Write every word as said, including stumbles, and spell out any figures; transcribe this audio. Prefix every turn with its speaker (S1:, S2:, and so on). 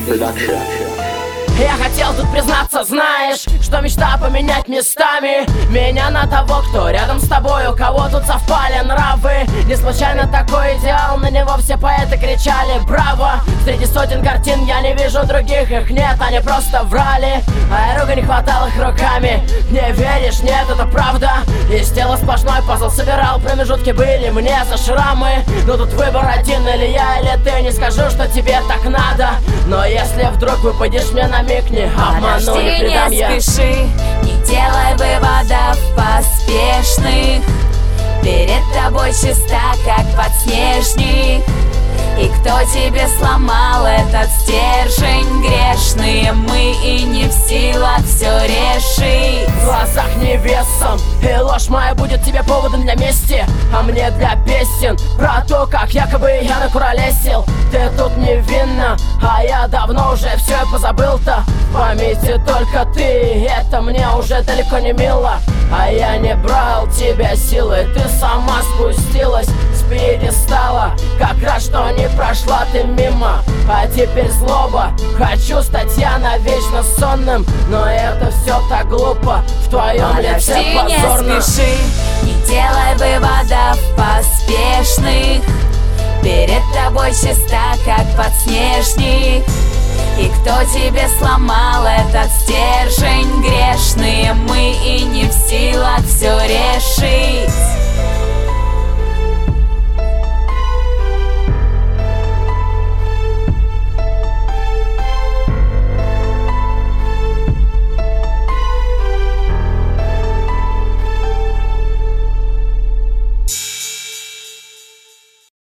S1: Production.
S2: Я хотел тут признаться, знаешь, что мечта поменять местами меня на того, кто рядом с тобой, у кого тут совпали нравы. Не случайно такой идеал, на него все поэты кричали браво. Среди сотен картин я не вижу других, их нет, они просто врали. А рука не хватал их руками. Не веришь? Нет, это правда. Из тела сплошной пазл собирал, промежутки были мне за шрамы. Но тут выбор один, или я, или ты. Не скажу, что тебе так надо, но если вдруг выпадешь мне на миг, не обману, не предам я.
S3: Не спеши, не делай выводов поспешных. Перед тобой чиста, как подснежник. И кто тебе сломал этот стержень грешный? Мы и не в силах все решить.
S2: В глазах невесом, и ложь моя будет тебе поводом для мести, а мне для песен про то, как якобы я накуролесил. Ты тут невинна, а я давно уже все позабыл-то. В памяти только ты, это мне уже далеко не мило. А я не брал тебя силой, ты сама спустилась с пьедестала. Как раз что не прошла ты мимо, а теперь злоба. Хочу стать я навечно сонным, но это все так глупо. В твоем лице позорно.
S3: Не спеши, не делай выводов поспешных. Перед тобой чиста, как подснежник. И кто тебе сломал этот стержень грешный? Мы и не в силах все решить.